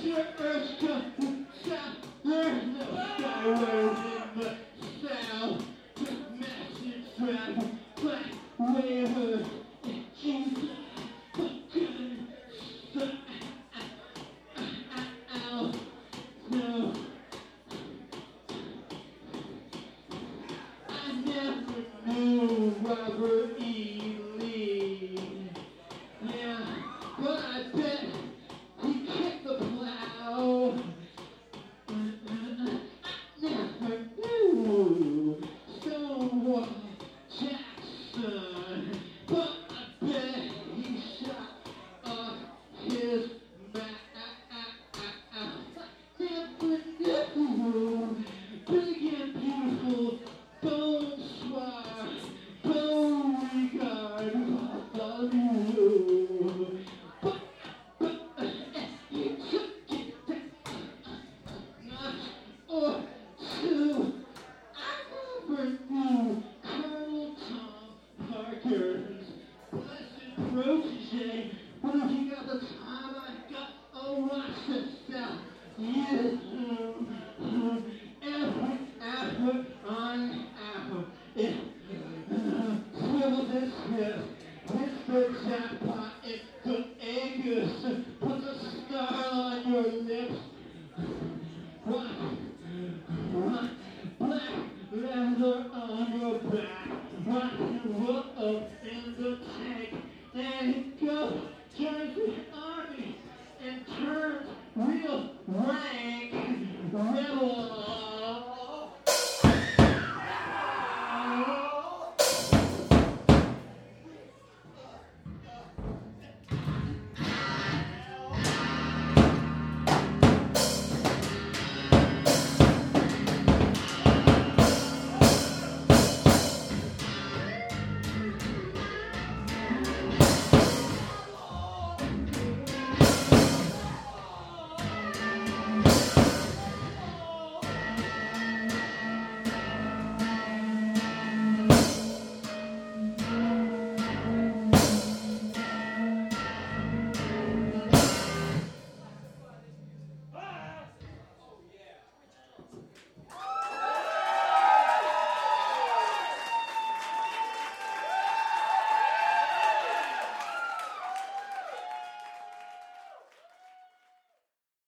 your urge to stop. There's no skyways in the south. Just massive traffic, black waivers, and Jesus, but good stuff. No, I never knew Robert E. Lee. Yeah, but I bet he kicked the plow. I never knew Stonewall Jackson, but I bet he shot off his mouth. Never knew big and beautiful bonsoir, Beauregard, love you. But he took it a notch or two. I never knew Colonel Tom Parker's blessed protege. But if you got the time, I got a lot to sell. Yes, every effort on effort. Swivel this hip, Mr. Jackpot, it's the Angus. Put the star on your lips. Black leather on your back.